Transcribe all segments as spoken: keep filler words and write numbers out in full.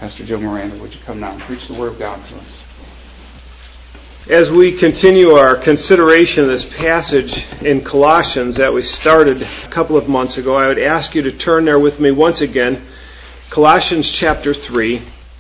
Pastor Joe Miranda, would you come now and preach the Word of God to us? As we continue our consideration of this passage in Colossians that we started a couple of months ago, I would ask you to turn there with me once again. Colossians chapter three.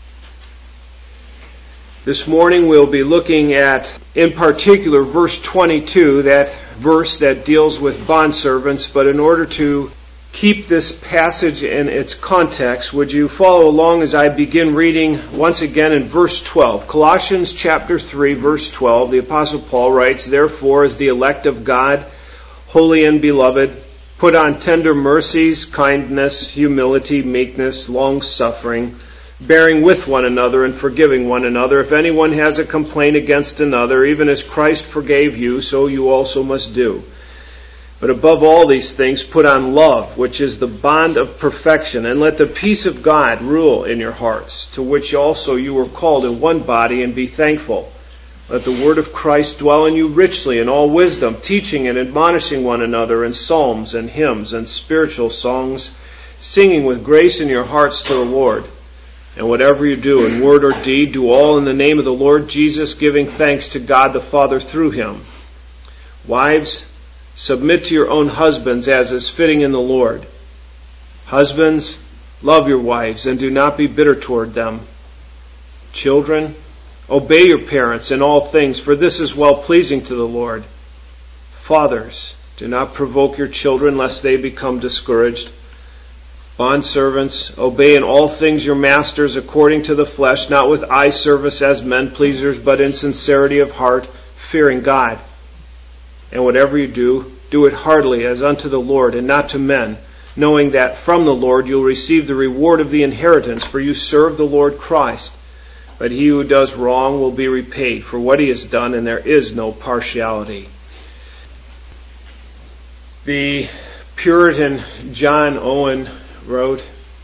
This morning we'll be looking at, in particular, verse twenty-two, that verse that deals with bondservants. But in order to keep this passage in its context, would you follow along as I begin reading once again in verse twelve. Colossians chapter three, verse twelve, the Apostle Paul writes, "Therefore, as the elect of God, holy and beloved, put on tender mercies, kindness, humility, meekness, long-suffering, bearing with one another and forgiving one another. If anyone has a complaint against another, even as Christ forgave you, so you also must do. But above all these things, put on love, which is the bond of perfection, and let the peace of God rule in your hearts, to which also you were called in one body, and be thankful. Let the word of Christ dwell in you richly in all wisdom, teaching and admonishing one another in psalms and hymns and spiritual songs, singing with grace in your hearts to the Lord. And whatever you do, in word or deed, do all in the name of the Lord Jesus, giving thanks to God the Father through Him. Wives, submit to your own husbands as is fitting in the Lord. Husbands, love your wives and do not be bitter toward them. Children, obey your parents in all things, for this is well-pleasing to the Lord. Fathers, do not provoke your children lest they become discouraged. Bondservants, obey in all things your masters according to the flesh, not with eye service as men pleasers, but in sincerity of heart, fearing God. And whatever you do, do it heartily as unto the Lord and not to men, knowing that from the Lord you'll receive the reward of the inheritance, for you serve the Lord Christ. But he who does wrong will be repaid for what he has done, and there is no partiality." The Puritan John Owen wrote,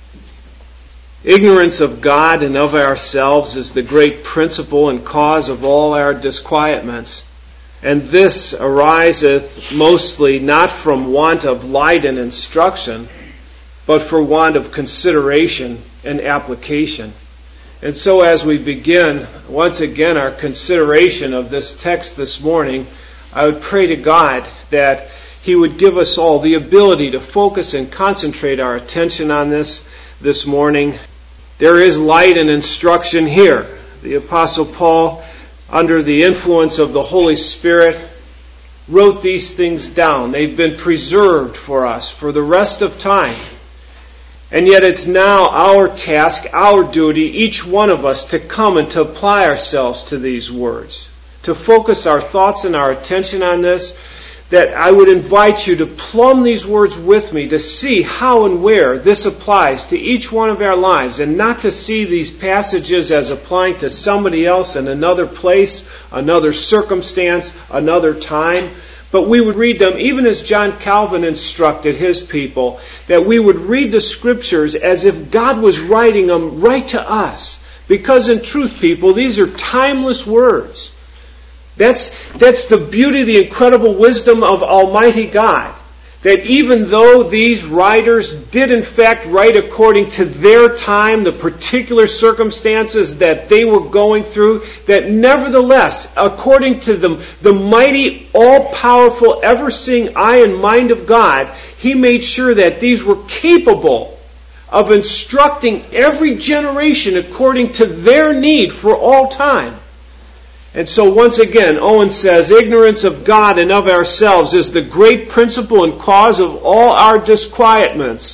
"Ignorance of God and of ourselves is the great principle and cause of all our disquietments. And this ariseth mostly not from want of light and instruction, but for want of consideration and application." And so as we begin once again our consideration of this text this morning, I would pray to God that He would give us all the ability to focus and concentrate our attention on this this morning. There is light and instruction here. The Apostle Paul, under the influence of the Holy Spirit, wrote these things down. They've been preserved for us for the rest of time. And yet it's now our task, our duty, each one of us, to come and to apply ourselves to these words, to focus our thoughts and our attention on this, that I would invite you to plumb these words with me to see how and where this applies to each one of our lives, and not to see these passages as applying to somebody else in another place, another circumstance, another time. But we would read them, even as John Calvin instructed his people, that we would read the Scriptures as if God was writing them right to us. Because in truth, people, these are timeless words. That's, that's the beauty, the incredible wisdom of Almighty God. That even though these writers did in fact write according to their time, the particular circumstances that they were going through, that nevertheless, according to the, the mighty, all-powerful, ever-seeing eye and mind of God, He made sure that these were capable of instructing every generation according to their need for all time. And so once again, Owen says, "Ignorance of God and of ourselves is the great principle and cause of all our disquietments.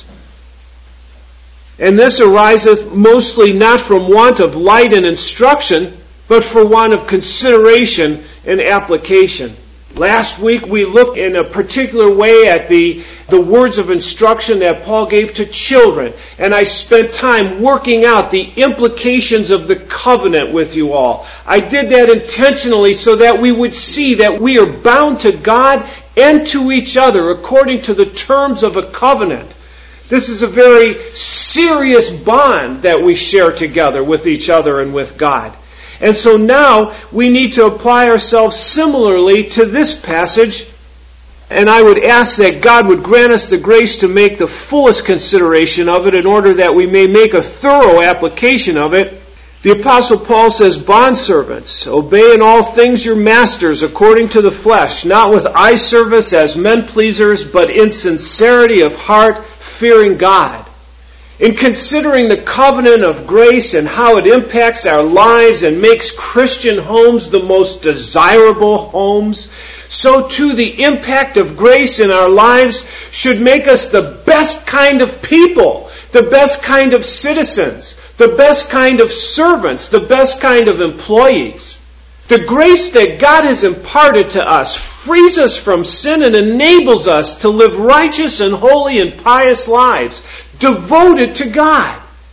And this ariseth mostly not from want of light and instruction, but for want of consideration and application." Last week we looked in a particular way at the, the words of instruction that Paul gave to children. And I spent time working out the implications of the covenant with you all. I did that intentionally so that we would see that we are bound to God and to each other according to the terms of a covenant. This is a very serious bond that we share together with each other and with God. And so now we need to apply ourselves similarly to this passage And I would ask that God would grant us the grace to make the fullest consideration of it in order that we may make a thorough application of it. The Apostle Paul says, "Bondservants, obey in all things your masters according to the flesh, not with eye service as men pleasers, but in sincerity of heart, fearing God." In considering the covenant of grace and how it impacts our lives and makes Christian homes the most desirable homes, so too the impact of grace in our lives should make us the best kind of people, the best kind of citizens, the best kind of servants, the best kind of employees. The grace that God has imparted to us frees us from sin and enables us to live righteous and holy and pious lives, devoted to God.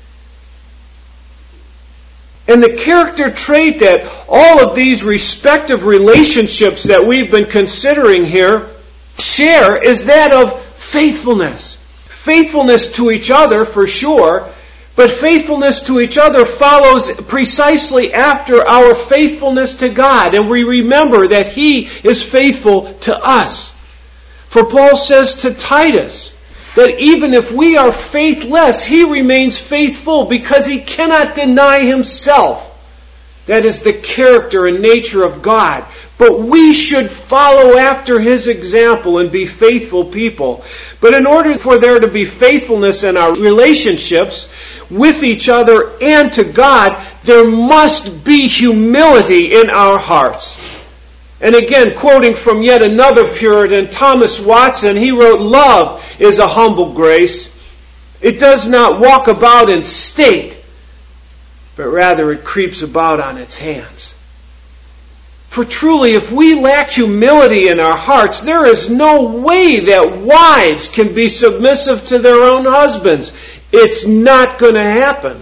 And the character trait that all of these respective relationships that we've been considering here share is that of faithfulness. Faithfulness to each other, for sure, but faithfulness to each other follows precisely after our faithfulness to God. And we remember that He is faithful to us. For Paul says to Titus that even if we are faithless, he remains faithful because he cannot deny himself. That is the character and nature of God. But we should follow after His example and be faithful people. But in order for there to be faithfulness in our relationships with each other and to God, there must be humility in our hearts. And again, quoting from yet another Puritan, Thomas Watson, he wrote, "Love is a humble grace. It does not walk about in state, but rather it creeps about on its hands." For truly, if we lack humility in our hearts, there is no way that wives can be submissive to their own husbands. It's not going to happen.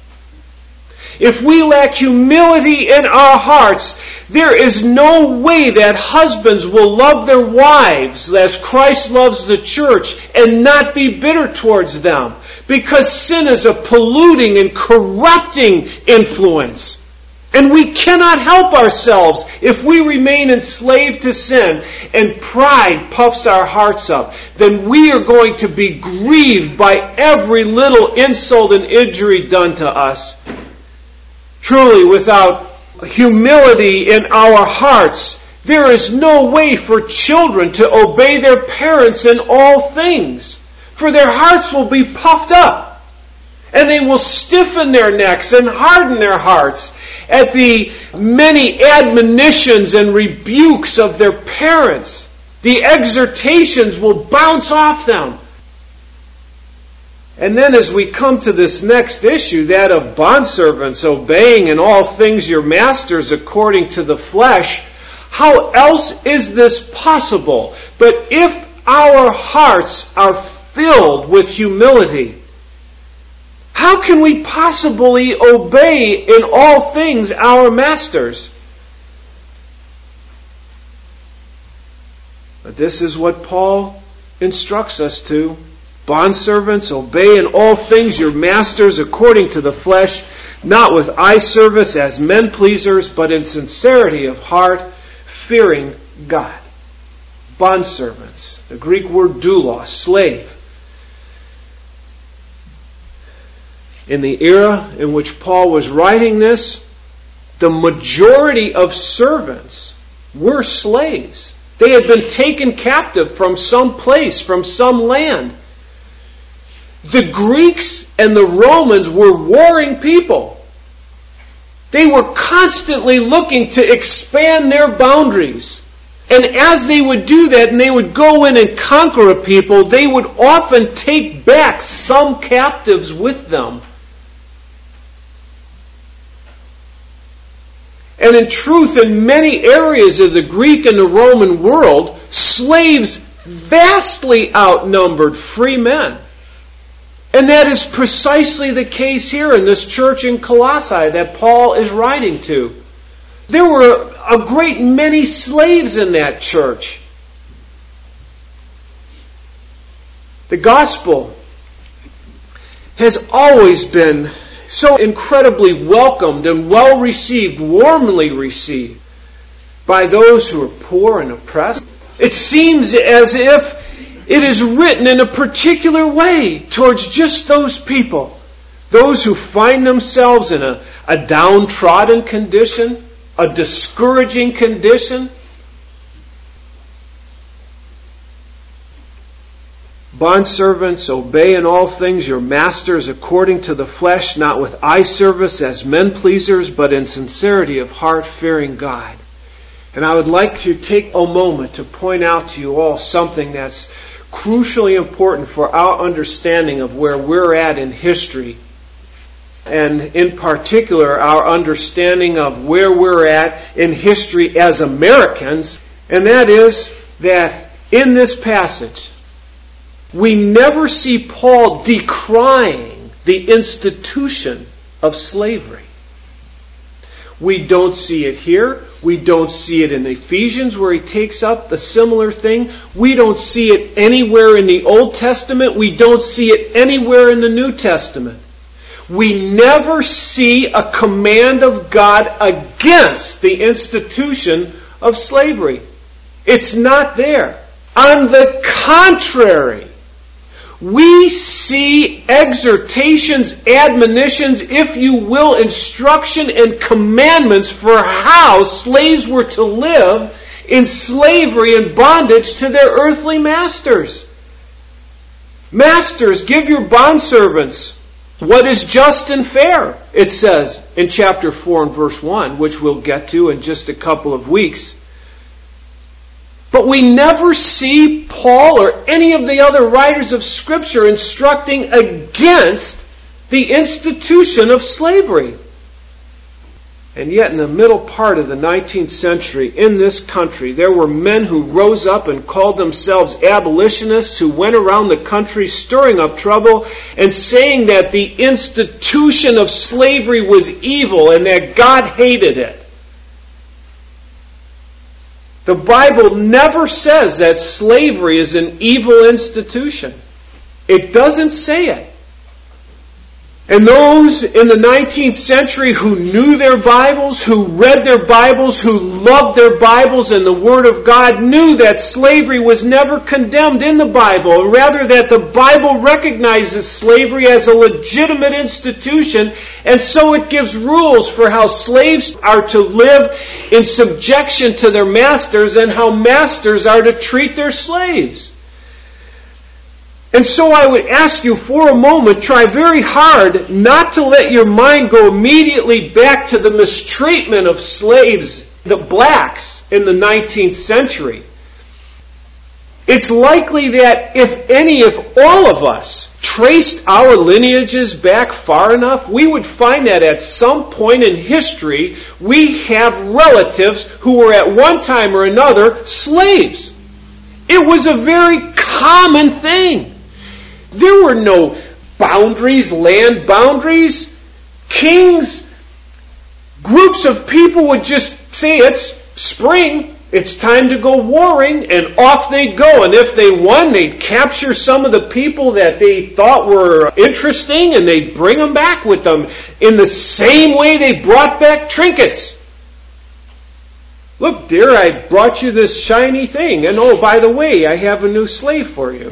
If we lack humility in our hearts, there is no way that husbands will love their wives as Christ loves the church and not be bitter towards them. Because sin is a polluting and corrupting influence. And we cannot help ourselves if we remain enslaved to sin and pride puffs our hearts up. Then we are going to be grieved by every little insult and injury done to us. Truly, without humility in our hearts, there is no way for children to obey their parents in all things. For their hearts will be puffed up. And they will stiffen their necks and harden their hearts at the many admonitions and rebukes of their parents. The exhortations will bounce off them. And then as we come to this next issue, that of bondservants obeying in all things your masters according to the flesh, how else is this possible? But if our hearts are filled with humility, how can we possibly obey in all things our masters? But this is what Paul instructs us to. Bondservants, obey in all things your masters according to the flesh, not with eye service as men pleasers, but in sincerity of heart, fearing God. Bondservants, the Greek word doulos, slave. In the era in which Paul was writing this, the majority of servants were slaves. They had been taken captive from some place, from some land. The Greeks and the Romans were warring people. They were constantly looking to expand their boundaries. And as they would do that and they would go in and conquer a people, they would often take back some captives with them. And in truth, in many areas of the Greek and the Roman world, slaves vastly outnumbered free men. And that is precisely the case here in this church in Colossae that Paul is writing to. There were a great many slaves in that church. The gospel has always been so incredibly welcomed and well received, warmly received by those who are poor and oppressed. It seems as if it is written in a particular way towards just those people, those who find themselves in a, a downtrodden condition, a discouraging condition. Bondservants, obey in all things your masters according to the flesh, not with eye service as men pleasers, but in sincerity of heart, fearing God. And I would like to take a moment to point out to you all something that's crucially important for our understanding of where we're at in history, and in particular our understanding of where we're at in history as Americans, and that is that in this passage, we never see Paul decrying the institution of slavery. We don't see it here. We don't see it in Ephesians where he takes up the similar thing. We don't see it anywhere in the Old Testament. We don't see it anywhere in the New Testament. We never see a command of God against the institution of slavery. It's not there. On the contrary, we see exhortations, admonitions, if you will, instruction and commandments for how slaves were to live in slavery and bondage to their earthly masters. Masters, give your bondservants what is just and fair, it says in chapter four and verse one, which we'll get to in just a couple of weeks. But we never see Paul or any of the other writers of Scripture instructing against the institution of slavery. And yet in the middle part of the nineteenth century in this country, there were men who rose up and called themselves abolitionists who went around the country stirring up trouble and saying that the institution of slavery was evil and that God hated it. The Bible never says that slavery is an evil institution. It doesn't say it. And those in the nineteenth century who knew their Bibles, who read their Bibles, who loved their Bibles and the Word of God, knew that slavery was never condemned in the Bible, and rather that the Bible recognizes slavery as a legitimate institution, and so it gives rules for how slaves are to live in subjection to their masters and how masters are to treat their slaves. And so I would ask you for a moment, try very hard not to let your mind go immediately back to the mistreatment of slaves, the blacks, in the nineteenth century. It's likely that if any, if all of us traced our lineages back far enough, we would find that at some point in history, we have relatives who were at one time or another slaves. It was a very common thing. There were no boundaries, land boundaries. Kings, groups of people would just say, it's spring, it's time to go warring, and off they'd go. And if they won, they'd capture some of the people that they thought were interesting, and they'd bring them back with them in the same way they brought back trinkets. Look, dear, I brought you this shiny thing, and oh, by the way, I have a new slave for you.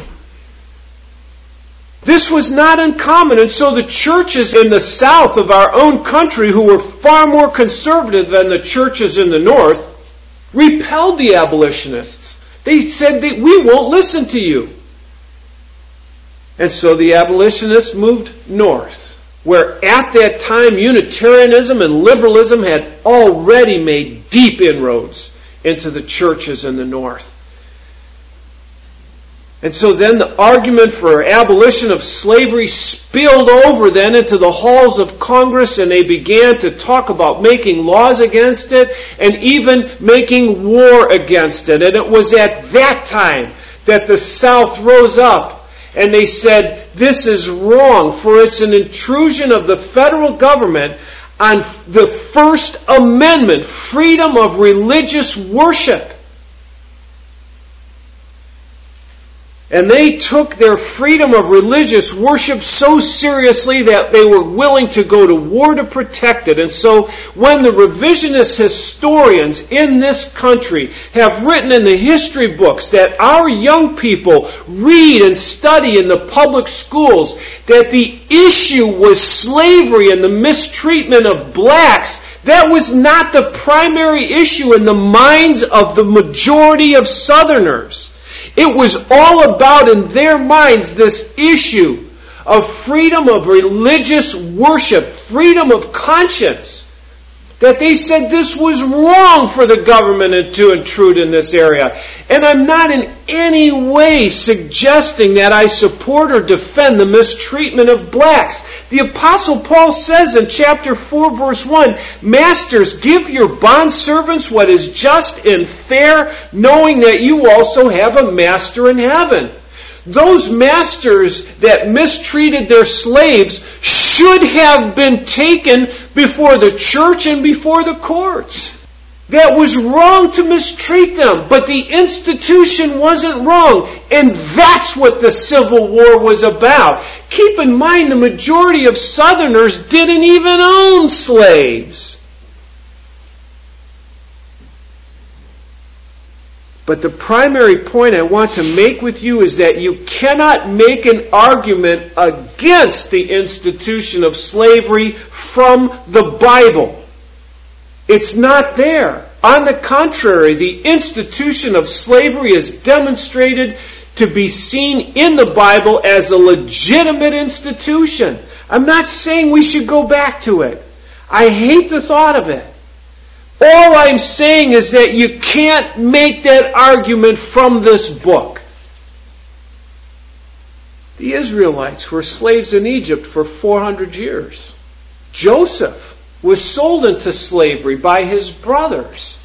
This was not uncommon, and so the churches in the south of our own country, who were far more conservative than the churches in the north, repelled the abolitionists. They said that we won't listen to you. And so the abolitionists moved north, where at that time Unitarianism and liberalism had already made deep inroads into the churches in the north. And so then the argument for abolition of slavery spilled over then into the halls of Congress, and they began to talk about making laws against it and even making war against it. And it was at that time that the South rose up and they said, this is wrong, for it's an intrusion of the federal government on the First Amendment, freedom of religious worship. And they took their freedom of religious worship so seriously that they were willing to go to war to protect it. And so when the revisionist historians in this country have written in the history books that our young people read and study in the public schools that the issue was slavery and the mistreatment of blacks, that was not the primary issue in the minds of the majority of Southerners. It was all about, in their minds, this issue of freedom of religious worship, freedom of conscience. That they said this was wrong for the government to intrude in this area. And I'm not in any way suggesting that I support or defend the mistreatment of blacks. The Apostle Paul says in chapter four, verse one, "Masters, give your bondservants what is just and fair, knowing that you also have a master in heaven." Those masters that mistreated their slaves should have been taken before the church and before the courts. That was wrong to mistreat them, but the institution wasn't wrong. And that's what the Civil War was about. Keep in mind, the majority of Southerners didn't even own slaves. But the primary point I want to make with you is that you cannot make an argument against the institution of slavery from the Bible. It's not there. On the contrary, the institution of slavery is demonstrated to be seen in the Bible as a legitimate institution. I'm not saying we should go back to it. I hate the thought of it. All I'm saying is that you can't make that argument from this book. The Israelites were slaves in Egypt for four hundred years. Joseph was sold into slavery by his brothers.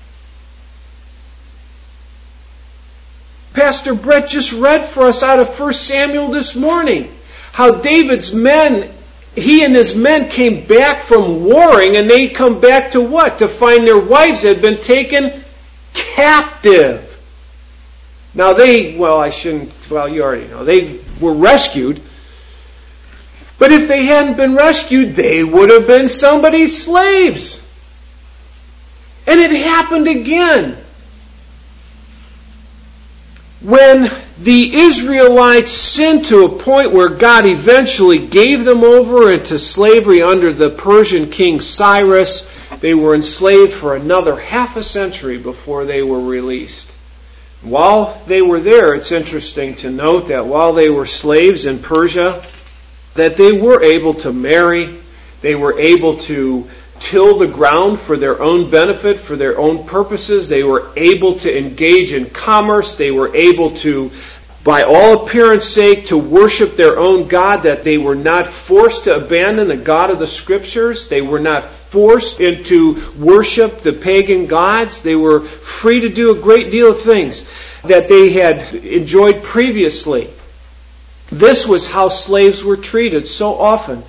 Pastor Brett just read for us out of First Samuel this morning how David's men, he and his men came back from warring, and they come back to what? To find their wives had been taken captive. Now they, well I shouldn't, well you already know, they were rescued. But if they hadn't been rescued, they would have been somebody's slaves. And it happened again. When the Israelites sinned to a point where God eventually gave them over into slavery under the Persian king Cyrus, they were enslaved for another half a century before they were released. While they were there, it's interesting to note that while they were slaves in Persia, that they were able to marry, they were able to till the ground for their own benefit, for their own purposes. They were able to engage in commerce. They were able to, by all appearance sake, to worship their own God, that they were not forced to abandon the God of the Scriptures. They were not forced into worship the pagan gods. They were free to do a great deal of things that they had enjoyed previously. This was how slaves were treated so often.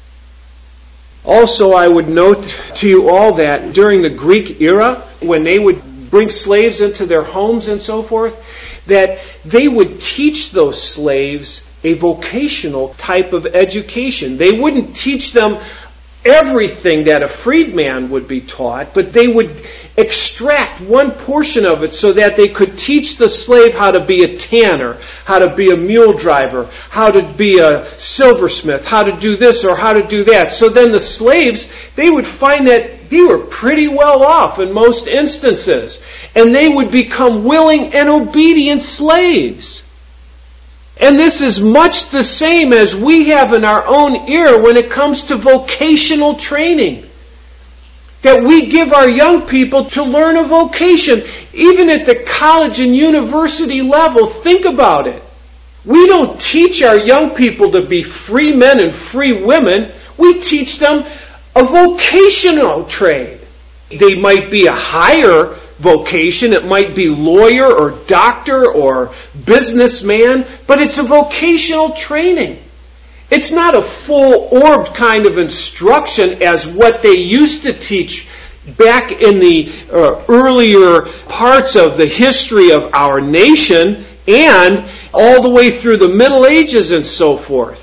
Also, I would note to you all that during the Greek era, when they would bring slaves into their homes and so forth, that they would teach those slaves a vocational type of education. They wouldn't teach them everything that a freedman would be taught, but they would extract one portion of it so that they could teach the slave how to be a tanner, how to be a mule driver, how to be a silversmith, how to do this or how to do that. So then the slaves, they would find that they were pretty well off in most instances, and they would become willing and obedient slaves. And this is much the same as we have in our own era when it comes to vocational training. That we give our young people to learn a vocation. Even at the college and university level, think about it. We don't teach our young people to be free men and free women. We teach them a vocational trade. They might be a higher vocation. It might be lawyer or doctor or businessman, but it's a vocational training. It's not a full-orbed kind of instruction as what they used to teach back in the uh, earlier parts of the history of our nation, and all the way through the Middle Ages and so forth.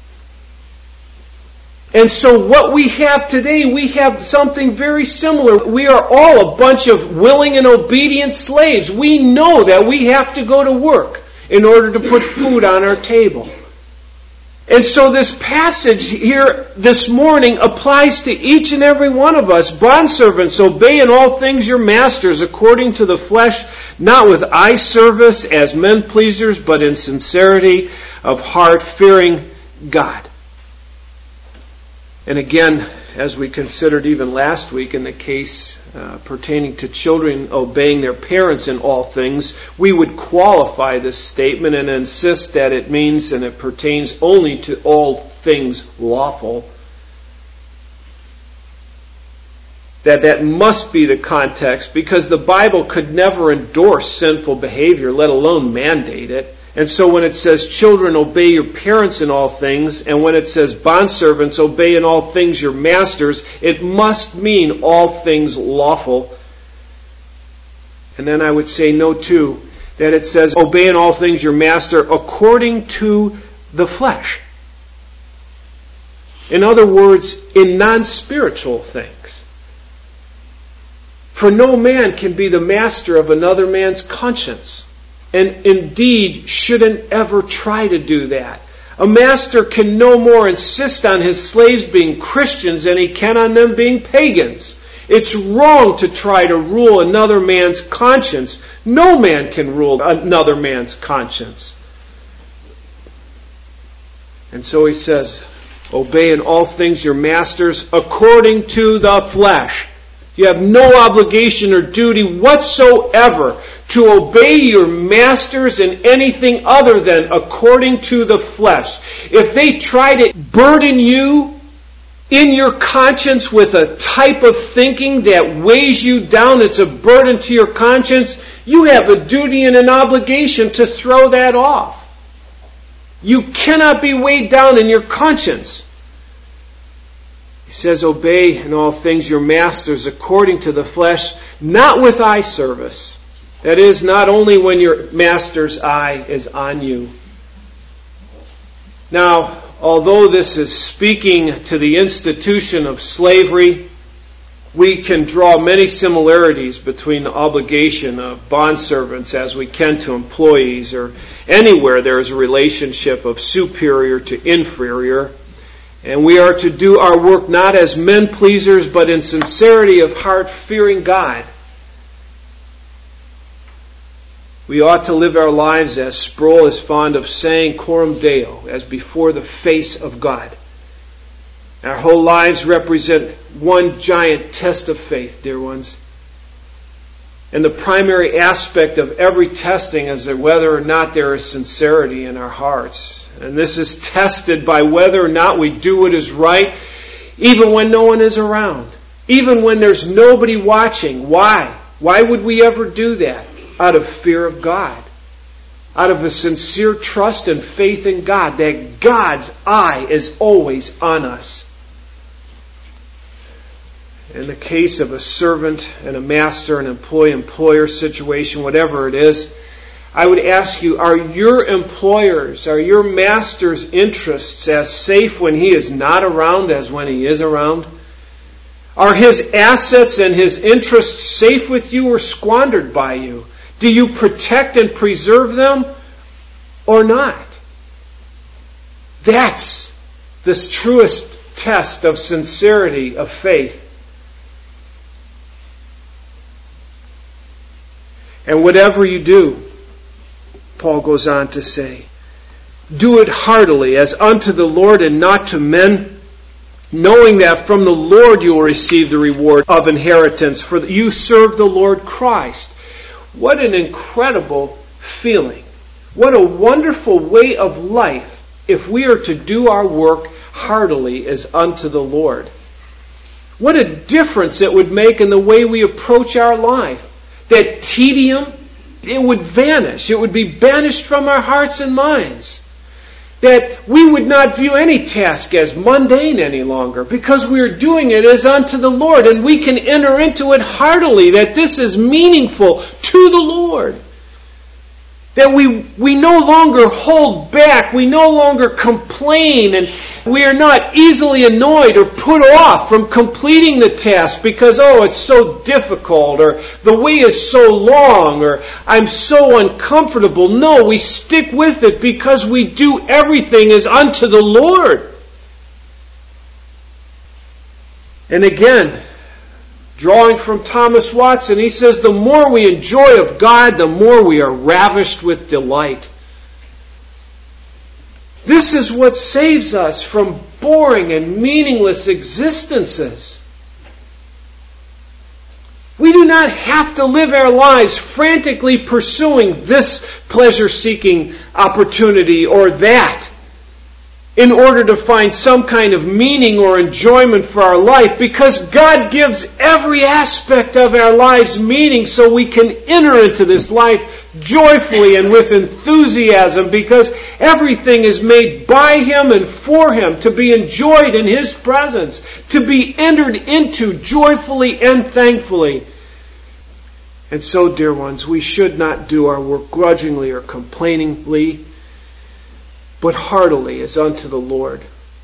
And so what we have today, we have something very similar. We are all a bunch of willing and obedient slaves. We know that we have to go to work in order to put food on our table. And so this passage here this morning applies to each and every one of us. Bondservants, obey in all things your masters according to the flesh, not with eye service as men pleasers, but in sincerity of heart, fearing God. And again, as we considered even last week in the case uh, pertaining to children obeying their parents in all things, we would qualify this statement and insist that it means and it pertains only to all things lawful. That that must be the context, because the Bible could never endorse sinful behavior, let alone mandate it. And so when it says, children, obey your parents in all things, and when it says, bondservants, obey in all things your masters, it must mean all things lawful. And then I would say, no, too, that it says, obey in all things your master according to the flesh. In other words, in non-spiritual things. For no man can be the master of another man's conscience. And indeed shouldn't ever try to do that. A master can no more insist on his slaves being Christians than he can on them being pagans. It's wrong to try to rule another man's conscience. No man can rule another man's conscience. And so he says, obey in all things your masters according to the flesh. You have no obligation or duty whatsoever to obey your masters in anything other than according to the flesh. If they try to burden you in your conscience with a type of thinking that weighs you down, it's a burden to your conscience, you have a duty and an obligation to throw that off. You cannot be weighed down in your conscience. He says, obey in all things your masters according to the flesh, not with eye service. That is, not only when your master's eye is on you. Now, although this is speaking to the institution of slavery, we can draw many similarities between the obligation of bondservants as we can to employees, or anywhere there is a relationship of superior to inferior. And we are to do our work not as men pleasers, but in sincerity of heart, fearing God. We ought to live our lives, as Sproul is fond of saying, coram Deo, as before the face of God. Our whole lives represent one giant test of faith, dear ones. And the primary aspect of every testing is whether or not there is sincerity in our hearts. And this is tested by whether or not we do what is right, even when no one is around. Even when there's nobody watching. Why? Why would we ever do that? Out of fear of God. Out of a sincere trust and faith in God, that God's eye is always on us. In the case of a servant and a master, an employee-employer situation, whatever it is, I would ask you, are your employers, are your master's interests as safe when he is not around as when he is around? Are his assets and his interests safe with you or squandered by you? Do you protect and preserve them or not? That's the truest test of sincerity of faith. And whatever you do, Paul goes on to say, do it heartily as unto the Lord and not to men, knowing that from the Lord you will receive the reward of inheritance, for you serve the Lord Christ. What an incredible feeling. What a wonderful way of life if we are to do our work heartily as unto the Lord. What a difference it would make in the way we approach our life. That tedium, it would vanish. It would be banished from our hearts and minds. That we would not view any task as mundane any longer, because we are doing it as unto the Lord, and we can enter into it heartily, that this is meaningful to the Lord. That we, we no longer hold back, we no longer complain, and we are not easily annoyed or put off from completing the task because, oh, it's so difficult, or the way is so long, or I'm so uncomfortable. No, we stick with it because we do everything as unto the Lord. And again, drawing from Thomas Watson, he says, the more we enjoy of God, the more we are ravished with delight. This is what saves us from boring and meaningless existences. We do not have to live our lives frantically pursuing this pleasure-seeking opportunity or that in order to find some kind of meaning or enjoyment for our life, because God gives every aspect of our lives meaning so we can enter into this life joyfully and with enthusiasm, because everything is made by Him and for Him to be enjoyed in His presence, to be entered into joyfully and thankfully. And so, dear ones, we should not do our work grudgingly or complainingly, but heartily as unto the Lord.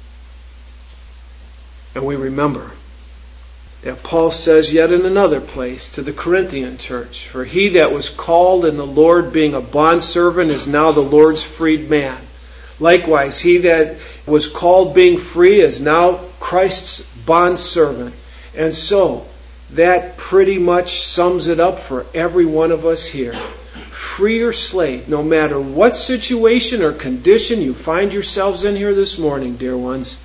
And we remember that Paul says yet in another place to the Corinthian church, for he that was called in the Lord being a bondservant is now the Lord's freed man. Likewise, he that was called being free is now Christ's bondservant. And so, that pretty much sums it up for every one of us here. Free or slave, no matter what situation or condition you find yourselves in here this morning, dear ones,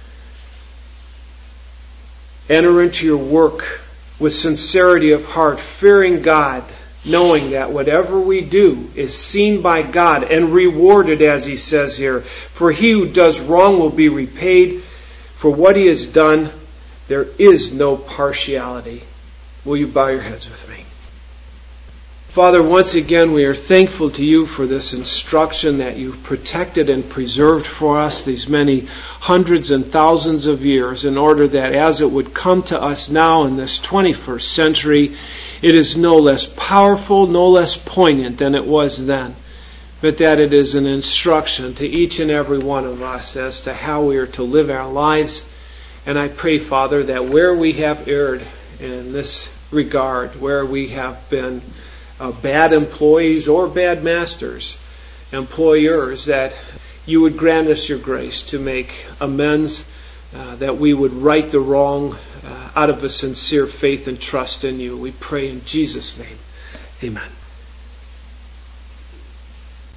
enter into your work with sincerity of heart, fearing God, knowing that whatever we do is seen by God and rewarded, as he says here. For he who does wrong will be repaid for what he has done. There is no partiality. Will you bow your heads with me? Father, once again we are thankful to you for this instruction that you've protected and preserved for us these many hundreds and thousands of years, in order that as it would come to us now in this twenty-first century, it is no less powerful, no less poignant than it was then, but that it is an instruction to each and every one of us as to how we are to live our lives. And I pray, Father, that where we have erred in this regard, where we have been Uh, bad employees or bad masters, employers, that you would grant us your grace to make amends, uh, that we would right the wrong uh, out of a sincere faith and trust in you. We pray in Jesus' name. Amen.